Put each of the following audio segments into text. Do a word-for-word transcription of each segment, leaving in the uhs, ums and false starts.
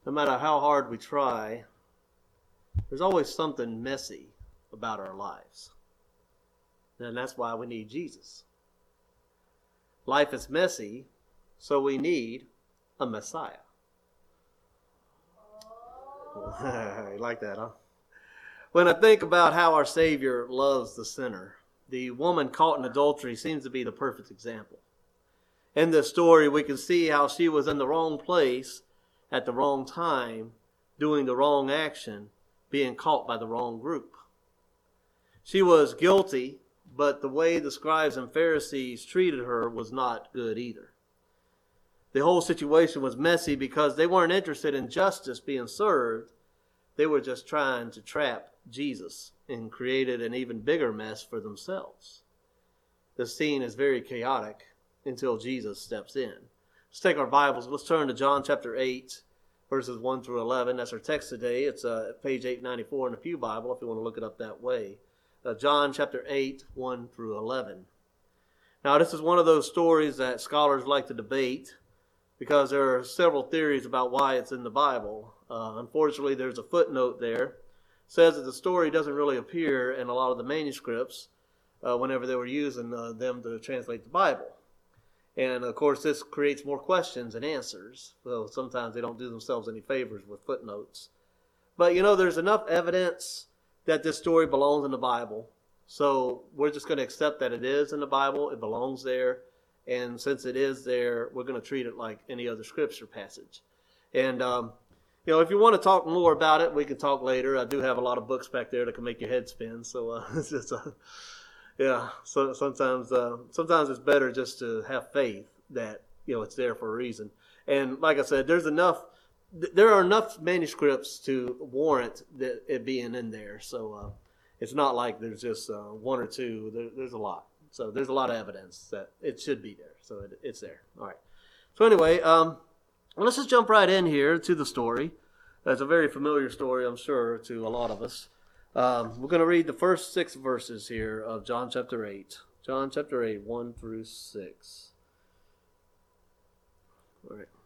no matter how hard we try, there's always something messy about our lives. And that's why we need Jesus. Life is messy, so we need a Messiah. You like that, huh? When I think about how our Savior loves the sinner, the woman caught in adultery seems to be the perfect example. In this story, we can see how she was in the wrong place at the wrong time, doing the wrong action, being caught by the wrong group. She was guilty, but the way the scribes and Pharisees treated her was not good either. The whole situation was messy because they weren't interested in justice being served. They were just trying to trap Jesus and created an even bigger mess for themselves. The scene is very chaotic until Jesus steps in. Let's take our Bibles. Let's turn to John chapter eight, verses one through eleven. That's our text today. It's uh, page eight ninety-four in the Pew Bible if you want to look it up that way. Uh, John chapter eight, one through eleven. Now, this is one of those stories that scholars like to debate because there are several theories about why it's in the Bible. Uh, unfortunately, there's a footnote there. It says that the story doesn't really appear in a lot of the manuscripts uh, whenever they were using uh, them to translate the Bible. And, of course, this creates more questions than answers. So sometimes they don't do themselves any favors with footnotes. But, you know, there's enough evidence that this story belongs in the Bible. So we're just going to accept that it is in the Bible. It belongs there. And since it is there, we're going to treat it like any other scripture passage. And, um, you know, if you want to talk more about it, we can talk later. I do have a lot of books back there that can make your head spin. So uh, it's just, uh, yeah, so sometimes, uh, sometimes it's better just to have faith that, you know, it's there for a reason. And like I said, there's enough, there are enough manuscripts to warrant that it being in there. So uh, it's not like there's just uh, one or two. There, there's a lot. So there's a lot of evidence that it should be there. So it, it's there. All right. So anyway, um, well, let's just jump right in here to the story. It's a very familiar story, I'm sure, to a lot of us. Um, we're going to read the first six verses here of John chapter eight. John chapter eight, one through six. All right.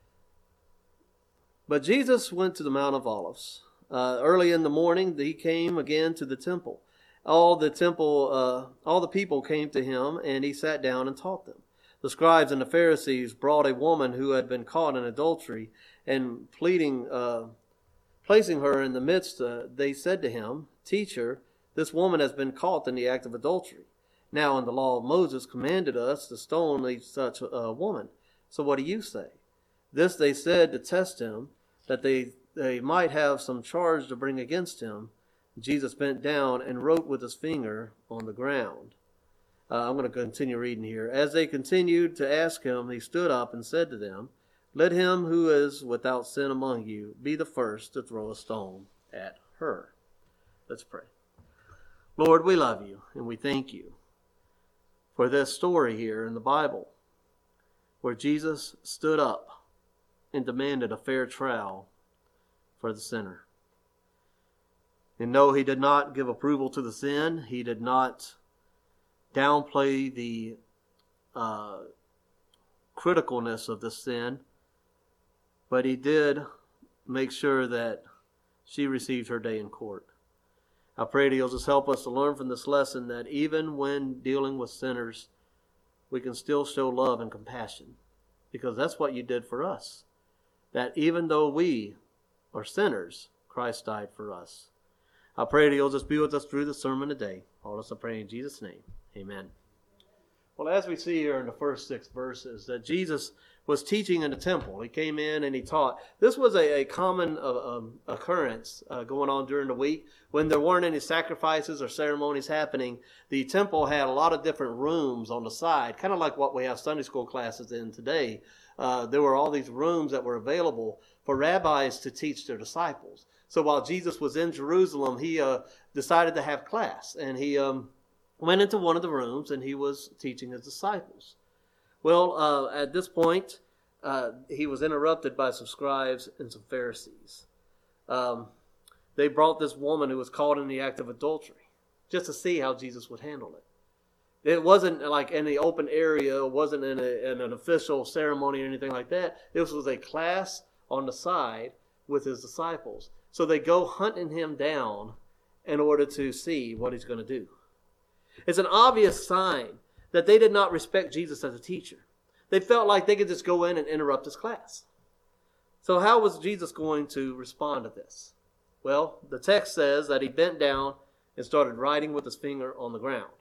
But Jesus went to the Mount of Olives. Uh, early in the morning, he came again to the temple. All the temple, uh, all the people came to him, and he sat down and taught them. The scribes and the Pharisees brought a woman who had been caught in adultery, and pleading, uh, placing her in the midst, uh, they said to him, "Teacher, this woman has been caught in the act of adultery. Now, in the law of Moses commanded us to stone such a woman. So what do you say?" This they said to test him, that they, they might have some charge to bring against him. Jesus bent down and wrote with his finger on the ground. Uh, I'm going to continue reading here. As they continued to ask him, he stood up and said to them, "Let him who is without sin among you be the first to throw a stone at her." Let's pray. Lord, we love you and we thank you for this story here in the Bible where Jesus stood up and demanded a fair trial for the sinner. And no, he did not give approval to the sin. He did not downplay the uh, criticalness of the sin. But he did make sure that she received her day in court. I pray that you'll just help us to learn from this lesson that even when dealing with sinners, we can still show love and compassion. Because that's what you did for us. That even though we are sinners, Christ died for us. I pray that you'll just be with us through the sermon today. All this I pray in Jesus' name. Amen. Well, as we see here in the first six verses, that Jesus was teaching in the temple. He came in and he taught. This was a, a common uh, um, occurrence uh, going on during the week. When there weren't any sacrifices or ceremonies happening, the temple had a lot of different rooms on the side, kind of like what we have Sunday school classes in today. Uh, there were all these rooms that were available for rabbis to teach their disciples. So while Jesus was in Jerusalem, he uh, decided to have class. And he um, went into one of the rooms and he was teaching his disciples. Well, uh, at this point, uh, he was interrupted by some scribes and some Pharisees. Um, they brought this woman who was caught in the act of adultery just to see how Jesus would handle it. It wasn't like in the open area. It wasn't in, a, in an official ceremony or anything like that. This was a class on the side with his disciples. So they go hunting him down in order to see what he's going to do. It's an obvious sign that they did not respect Jesus as a teacher. They felt like they could just go in and interrupt his class. So how was Jesus going to respond to this? Well, the text says that he bent down and started writing with his finger on the ground.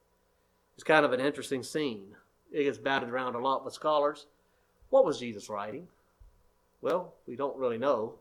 It's kind of an interesting scene. It gets batted around a lot with scholars. What was Jesus writing? Well, we don't really know.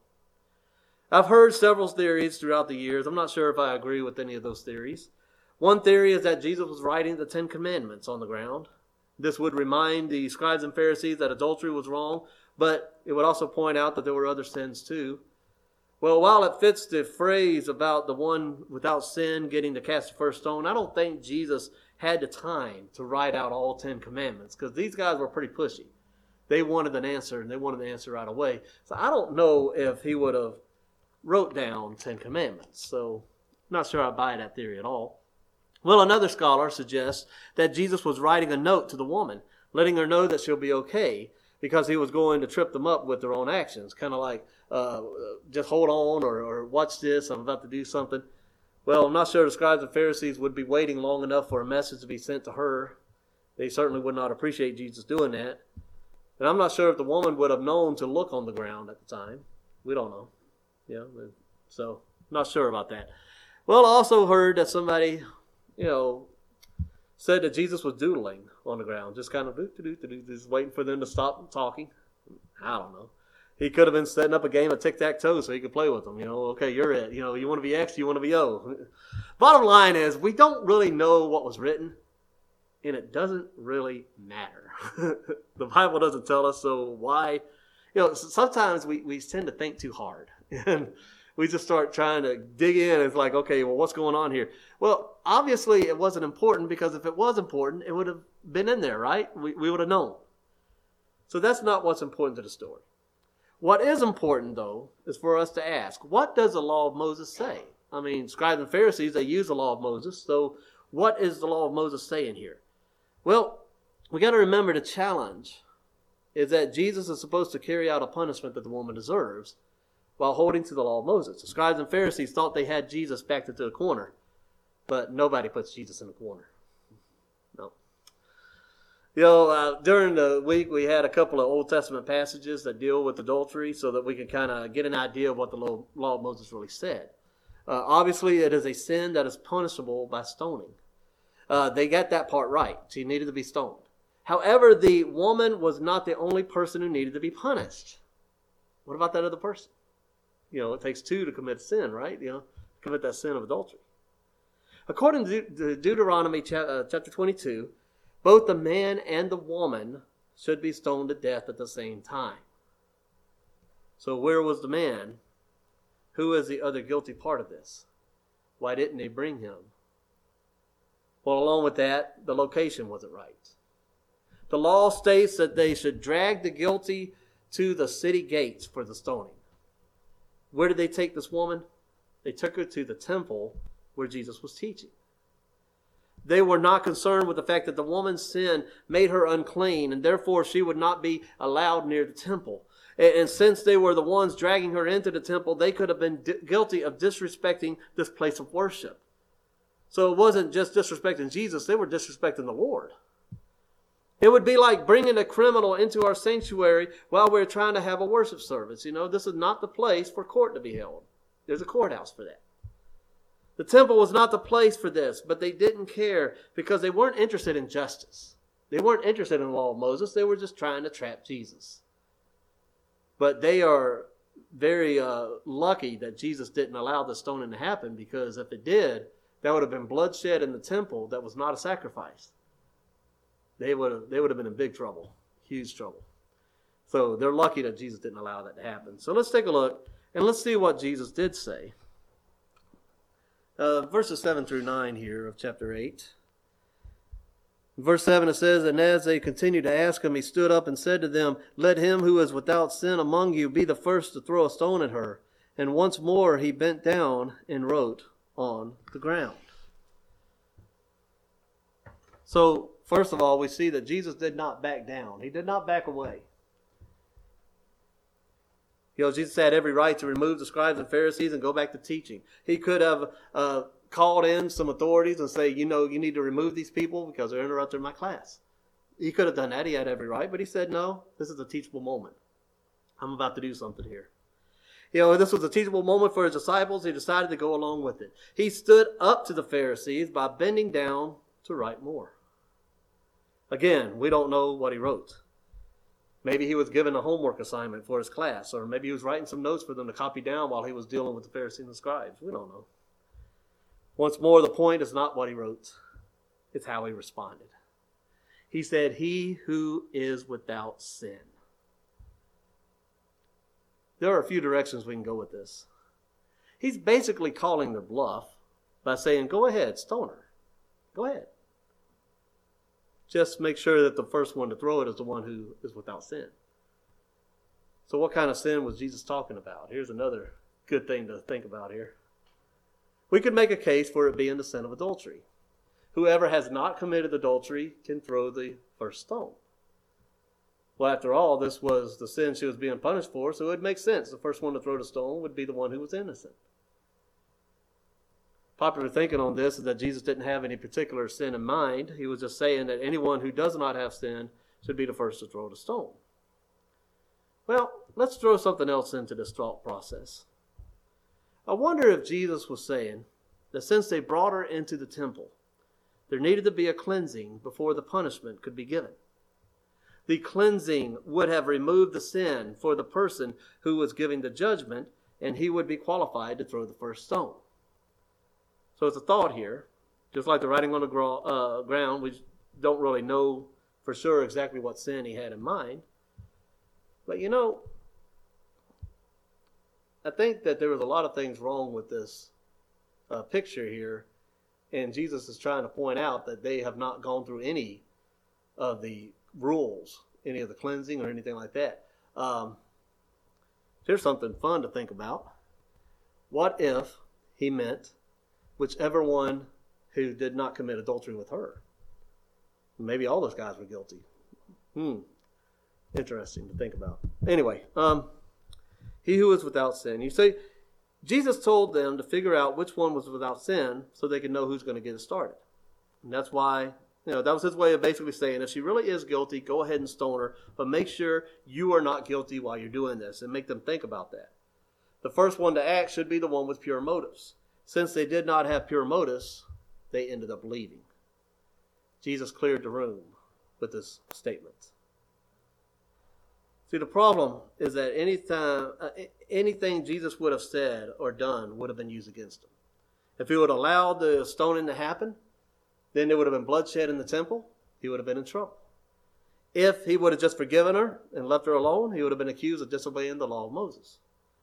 I've heard several theories throughout the years. I'm not sure if I agree with any of those theories. One theory is that Jesus was writing the Ten Commandments on the ground. This would remind the scribes and Pharisees that adultery was wrong, but it would also point out that there were other sins too. Well, while it fits the phrase about the one without sin getting to cast the first stone, I don't think Jesus had the time to write out all Ten Commandments, because these guys were pretty pushy. They wanted an answer, and they wanted the answer right away. So I don't know if he would have wrote down Ten Commandments. So I'm not sure I buy that theory at all. Well, another scholar suggests that Jesus was writing a note to the woman, letting her know that she'll be okay, because he was going to trip them up with their own actions. Kind of like, uh, just hold on, or, or watch this, I'm about to do something. Well, I'm not sure the scribes and Pharisees would be waiting long enough for a message to be sent to her. They certainly would not appreciate Jesus doing that. And I'm not sure if the woman would have known to look on the ground at the time. We don't know. Yeah, so not sure about that. Well, I also heard that somebody, you know, said that Jesus was doodling on the ground, just kind of do do do do, just waiting for them to stop talking. I don't know. He could have been setting up a game of tic-tac-toe so he could play with them. You know, okay, you're it. You know, you want to be X, you want to be O. Bottom line is, we don't really know what was written, and it doesn't really matter. The Bible doesn't tell us, so why? You know, sometimes we, we tend to think too hard, and we just start trying to dig in. It's like, okay, well, what's going on here? Well, obviously it wasn't important, because if it was important, it would have been in there, right? We, we would have known. So that's not what's important to the story. What is important, though, is for us to ask, what does the law of Moses say? I mean, scribes and Pharisees, they use the law of Moses, so what is the law of Moses saying here? Well, we got to remember the challenge is that Jesus is supposed to carry out a punishment that the woman deserves while holding to the law of Moses. The scribes and Pharisees thought they had Jesus backed into a corner, but nobody puts Jesus in a corner. No. You know, uh, during the week we had a couple of Old Testament passages that deal with adultery so that we can kind of get an idea of what the law, law of Moses really said. Uh, obviously, it is a sin that is punishable by stoning. Uh, they got that part right. She needed to be stoned. However, the woman was not the only person who needed to be punished. What about that other person? You know, it takes two to commit sin, right? You know, commit that sin of adultery. According to De- Deuteronomy chapter twenty-two, both the man and the woman should be stoned to death at the same time. So where was the man? Who is the other guilty part of this? Why didn't they bring him? Well, along with that, the location wasn't right. The law states that they should drag the guilty to the city gates for the stoning. Where did they take this woman? They took her to the temple where Jesus was teaching. They were not concerned with the fact that the woman's sin made her unclean, and therefore she would not be allowed near the temple. And since they were the ones dragging her into the temple, they could have been guilty of disrespecting this place of worship. So it wasn't just disrespecting Jesus, they were disrespecting the Lord. It would be like bringing a criminal into our sanctuary while we're trying to have a worship service. You know, this is not the place for court to be held. There's a courthouse for that. The temple was not the place for this, but they didn't care because they weren't interested in justice. They weren't interested in the law of Moses. They were just trying to trap Jesus. But they are very uh, lucky that Jesus didn't allow the stoning to happen, because if it did, that would have been bloodshed in the temple that was not a sacrifice. They would have, they would have been in big trouble, huge trouble. So they're lucky that Jesus didn't allow that to happen. So let's take a look and let's see what Jesus did say. Uh, verses seven through nine here of chapter eight. In verse seven it says, "And as they continued to ask him, he stood up and said to them, 'Let him who is without sin among you be the first to throw a stone at her.' And once more he bent down and wrote on the ground." So, first of all, we see that Jesus did not back down. He did not back away. You know, Jesus had every right to remove the scribes and Pharisees and go back to teaching. He could have uh, called in some authorities and say, you know, you need to remove these people because they're interrupting my class. He could have done that. He had every right. But he said, no, this is a teachable moment. I'm about to do something here. You know, this was a teachable moment for his disciples. He decided to go along with it. He stood up to the Pharisees by bending down to write more. Again, we don't know what he wrote. Maybe he was given a homework assignment for his class, or maybe he was writing some notes for them to copy down while he was dealing with the Pharisees and the scribes. We don't know. Once more, the point is not what he wrote. It's how he responded. He said, he who is without sin. There are a few directions we can go with this. He's basically calling their bluff by saying, go ahead, stone her. Go ahead. Just make sure that the first one to throw it is the one who is without sin. So what kind of sin was Jesus talking about? Here's another good thing to think about here. We could make a case for it being the sin of adultery. Whoever has not committed adultery can throw the first stone. Well, after all, this was the sin she was being punished for, so it would make sense. The first one to throw the stone would be the one who was innocent. Popular thinking on this is that Jesus didn't have any particular sin in mind. He was just saying that anyone who does not have sin should be the first to throw the stone. Well, let's throw something else into this thought process. I wonder if Jesus was saying that since they brought her into the temple, there needed to be a cleansing before the punishment could be given. The cleansing would have removed the sin for the person who was giving the judgment, and he would be qualified to throw the first stone. So it's a thought here. Just like the writing on the gro- uh, ground, we don't really know for sure exactly what sin he had in mind. But you know, I think that there was a lot of things wrong with this uh, picture here. And Jesus is trying to point out that they have not gone through any of the rules, any of the cleansing or anything like that. Um, here's something fun to think about. What if he meant whichever one who did not commit adultery with her? Maybe all those guys were guilty. Hmm. Interesting to think about. Anyway, um, he who is without sin. You see, Jesus told them to figure out which one was without sin so they could know who's going to get it started. And that's why, you know, that was his way of basically saying, if she really is guilty, go ahead and stone her, but make sure you are not guilty while you're doing this, and make them think about that. The first one to act should be the one with pure motives. Since they did not have pure motives, they ended up leaving. Jesus cleared the room with this statement. See, the problem is that anytime, uh, anything Jesus would have said or done would have been used against him. If he would have allowed the stoning to happen, then there would have been bloodshed in the temple. He would have been in trouble. If he would have just forgiven her and left her alone, he would have been accused of disobeying the law of Moses.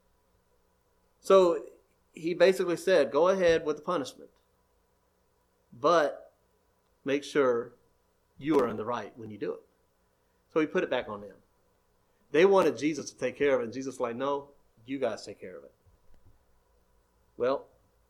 So he basically said, go ahead with the punishment, but make sure you are in the right when you do it. So he put it back on them. They wanted Jesus to take care of it, and Jesus was like, no, you guys take care of it. Well,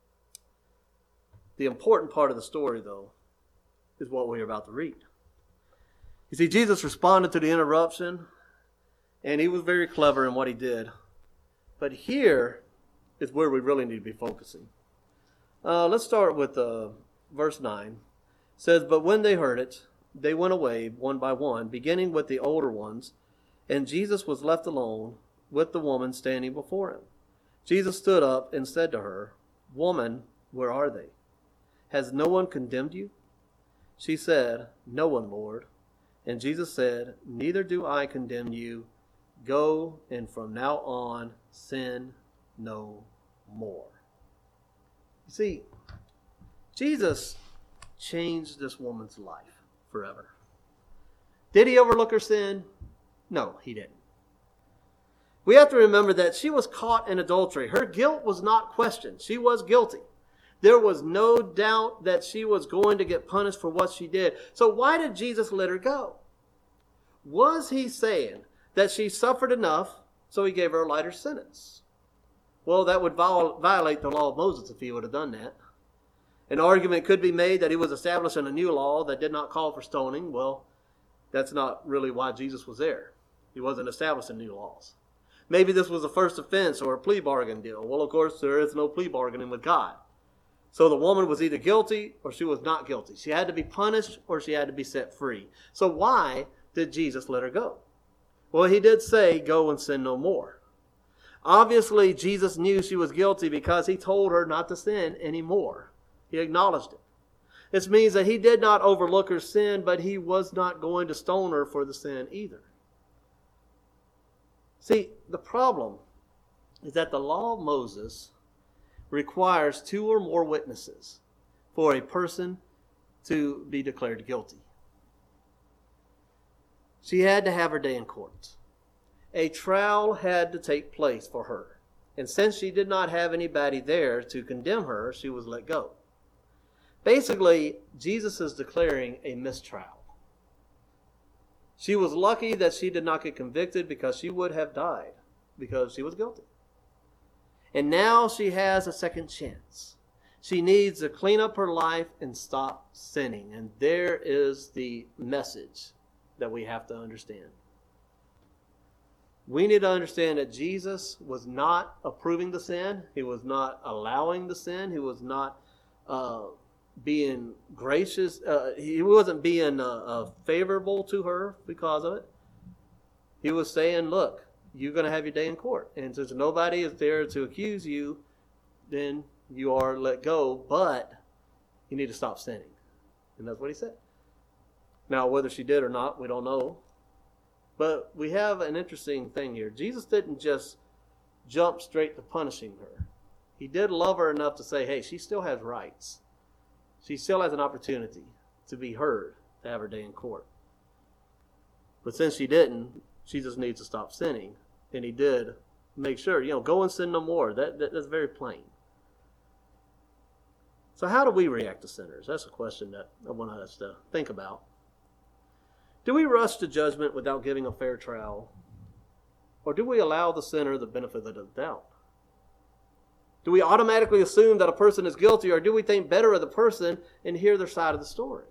the important part of the story, though, is what we're about to read. You see, Jesus responded to the interruption, and he was very clever in what he did. But here is where we really need to be focusing. Uh, let's start with uh, verse nine. It says, but when they heard it, they went away one by one, beginning with the older ones, and Jesus was left alone with the woman standing before him. Jesus stood up and said to her, woman, where are they? Has no one condemned you? She said, no one, Lord. And Jesus said, neither do I condemn you. Go, and from now on, sin no more. You see, Jesus changed this woman's life forever. Did he overlook her sin? No, he didn't. We have to remember that she was caught in adultery. Her guilt was not questioned. She was guilty. There was no doubt that she was going to get punished for what she did. So why did Jesus let her go? Was he saying that she suffered enough, so he gave her a lighter sentence? Well, that would viol- violate the law of Moses if he would have done that. An argument could be made that he was establishing a new law that did not call for stoning. Well, that's not really why Jesus was there. He wasn't establishing new laws. Maybe this was a first offense or a plea bargain deal. Well, of course, there is no plea bargaining with God. So the woman was either guilty or she was not guilty. She had to be punished or she had to be set free. So why did Jesus let her go? Well, he did say, go and sin no more. Obviously, Jesus knew she was guilty because he told her not to sin anymore. He acknowledged it. This means that he did not overlook her sin, but he was not going to stone her for the sin either. See, the problem is that the law of Moses requires two or more witnesses for a person to be declared guilty. She had to have her day in court. A trial had to take place for her. And since she did not have anybody there to condemn her, she was let go. Basically, Jesus is declaring a mistrial. She was lucky that she did not get convicted because she would have died because she was guilty. And now she has a second chance. She needs to clean up her life and stop sinning. And there is the message that we have to understand. We need to understand that Jesus was not approving the sin. He was not allowing the sin. He was not uh, being gracious. Uh, he wasn't being uh, uh, favorable to her because of it. He was saying, look, you're going to have your day in court. And since nobody is there to accuse you, then you are let go, but you need to stop sinning. And that's what he said. Now, whether she did or not, we don't know. But we have an interesting thing here. Jesus didn't just jump straight to punishing her. He did love her enough to say, hey, she still has rights. She still has an opportunity to be heard, to have her day in court. But since she didn't, she just needs to stop sinning. And he did make sure, you know, go and sin no more. That, that That's very plain. So how do we react to sinners? That's a question that I want us to think about. Do we rush to judgment without giving a fair trial? Or do we allow the sinner the benefit of the doubt? Do we automatically assume that a person is guilty, or do we think better of the person and hear their side of the story?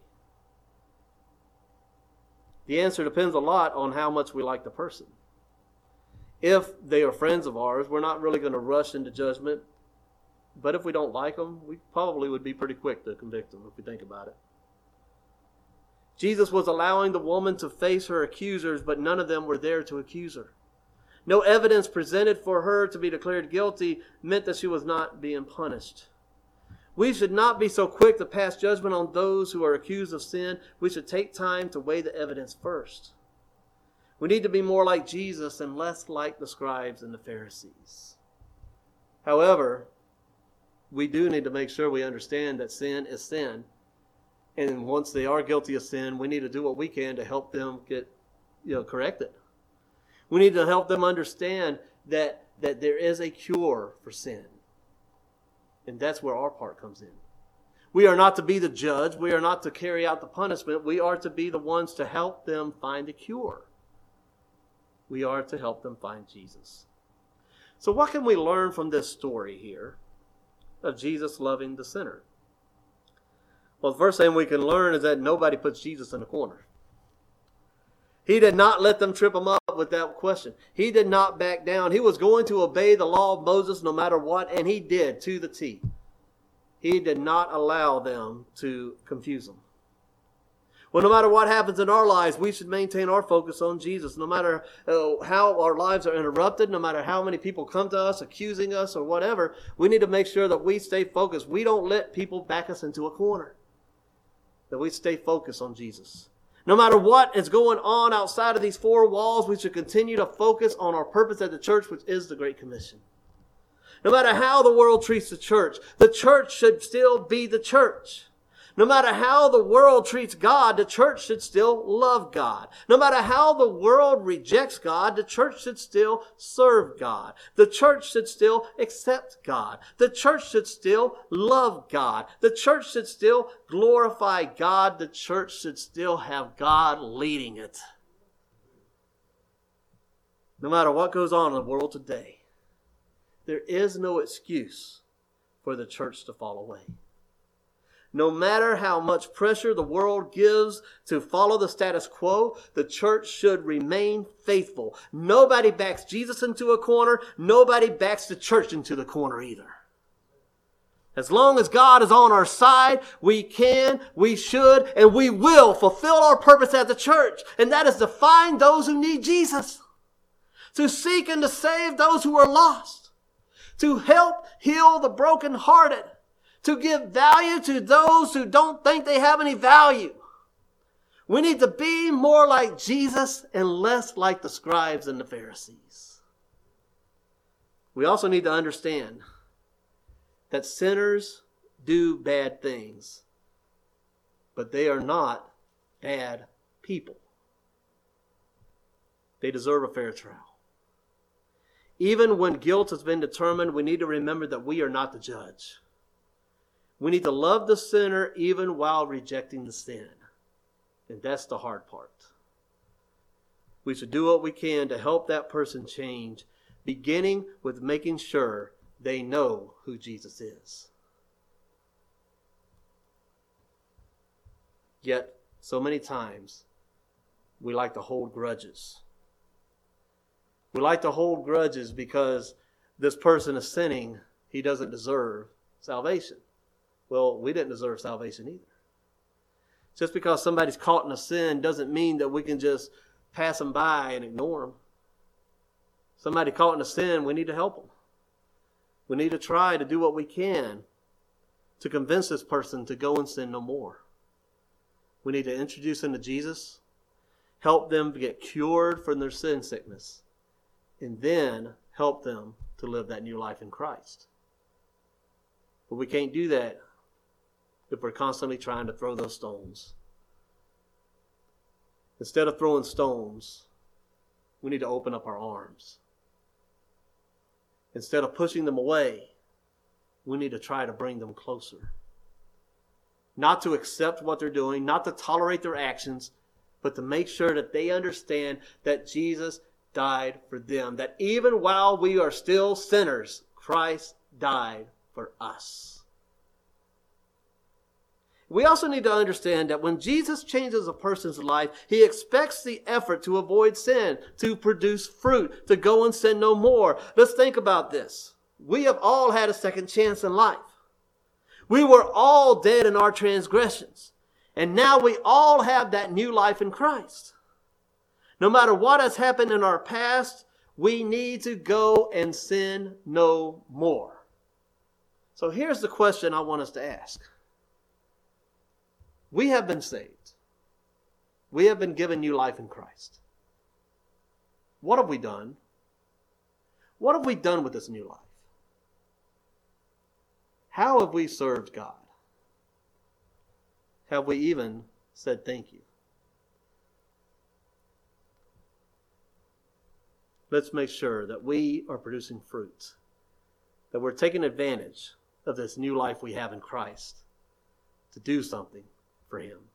The answer depends a lot on how much we like the person. If they are friends of ours, we're not really going to rush into judgment. But if we don't like them, we probably would be pretty quick to convict them if we think about it. Jesus was allowing the woman to face her accusers, but none of them were there to accuse her. No evidence presented for her to be declared guilty meant that she was not being punished. We should not be so quick to pass judgment on those who are accused of sin. We should take time to weigh the evidence first. We need to be more like Jesus and less like the scribes and the Pharisees. However, we do need to make sure we understand that sin is sin. And once they are guilty of sin, we need to do what we can to help them get, you know, corrected. We need to help them understand that, that there is a cure for sin. And that's where our part comes in. We are not to be the judge. We are not to carry out the punishment. We are to be the ones to help them find a cure. We are to help them find Jesus. So what can we learn from this story here of Jesus loving the sinner? Well, the first thing we can learn is that nobody puts Jesus in a corner. He did not let them trip him up with that question. He did not back down. He was going to obey the law of Moses no matter what, and he did to the T. He did not allow them to confuse him. Well, no matter what happens in our lives, we should maintain our focus on Jesus. No matter uh, how our lives are interrupted, no matter how many people come to us accusing us or whatever, we need to make sure that we stay focused. We don't let people back us into a corner. That we stay focused on Jesus. No matter what is going on outside of these four walls, we should continue to focus on our purpose at the church, which is the Great Commission. No matter how the world treats the church, the church should still be the church. No matter how the world treats God, the church should still love God. No matter how the world rejects God, the church should still serve God. The church should still accept God. The church should still love God. The church should still glorify God. The church should still have God leading it. No matter what goes on in the world today, there is no excuse for the church to fall away. No matter how much pressure the world gives to follow the status quo, the church should remain faithful. Nobody backs Jesus into a corner. Nobody backs the church into the corner either. As long as God is on our side, we can, we should, and we will fulfill our purpose as a church. And that is to find those who need Jesus. To seek and to save those who are lost. To help heal the brokenhearted. To give value to those who don't think they have any value. We need to be more like Jesus and less like the scribes and the Pharisees. We also need to understand that sinners do bad things, but they are not bad people. They deserve a fair trial. Even when guilt has been determined, we need to remember that we are not the judge. We need to love the sinner even while rejecting the sin. And that's the hard part. We should do what we can to help that person change, beginning with making sure they know who Jesus is. Yet, so many times, we like to hold grudges. We like to hold grudges because this person is sinning. He doesn't deserve salvation. Well, we didn't deserve salvation either. Just because somebody's caught in a sin doesn't mean that we can just pass them by and ignore them. Somebody caught in a sin, we need to help them. We need to try to do what we can to convince this person to go and sin no more. We need to introduce them to Jesus, help them get cured from their sin sickness, and then help them to live that new life in Christ. But we can't do that if we're constantly trying to throw those stones. Instead of throwing stones, we need to open up our arms. Instead of pushing them away, we need to try to bring them closer. Not to accept what they're doing, not to tolerate their actions, but to make sure that they understand that Jesus died for them. That even while we are still sinners, Christ died for us. We also need to understand that when Jesus changes a person's life, he expects the effort to avoid sin, to produce fruit, to go and sin no more. Let's think about this. We have all had a second chance in life. We were all dead in our transgressions. And now we all have that new life in Christ. No matter what has happened in our past, we need to go and sin no more. So here's the question I want us to ask. We have been saved. We have been given new life in Christ. What have we done? What have we done with this new life? How have we served God? Have we even said thank you? Let's make sure that we are producing fruit, that we're taking advantage of this new life we have in Christ to do something for him.